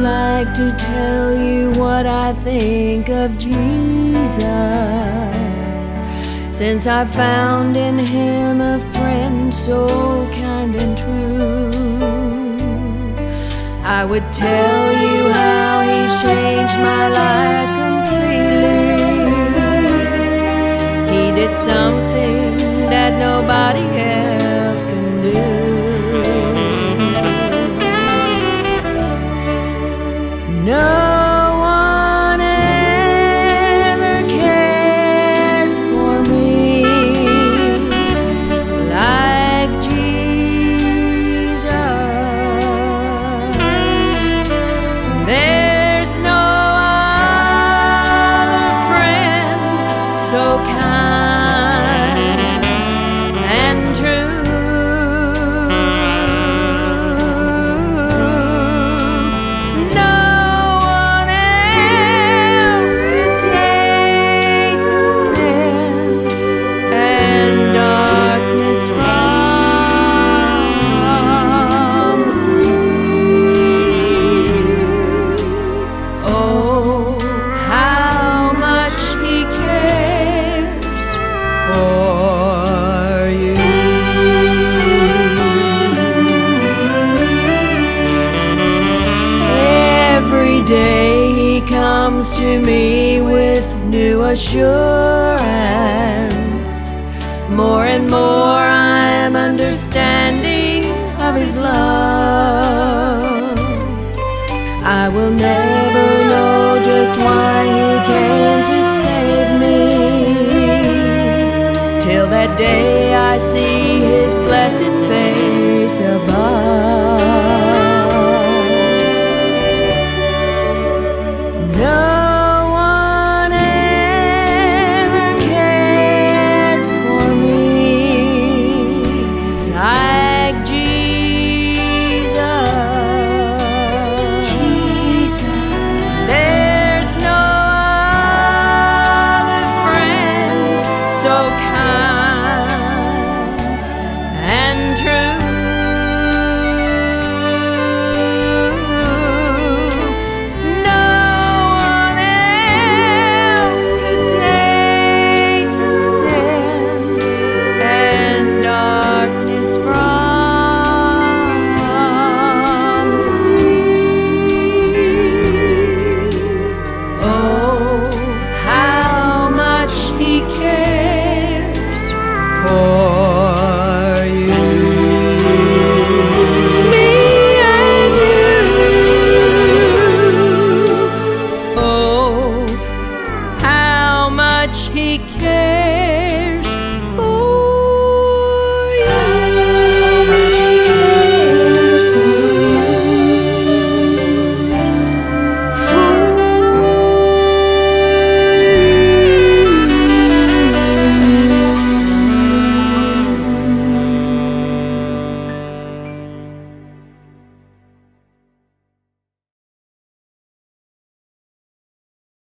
like to tell you what I think of Jesus, since I found in him a friend so kind and true. I would tell you how he's changed my life completely. He did something that nobody else can do. No one ever cared for me like Jesus. There's no other friend so kind and true. Day he comes to me with new assurance. More and more I am understanding of his love. I will never know just why he came to save me, till that day I see his blessed face above.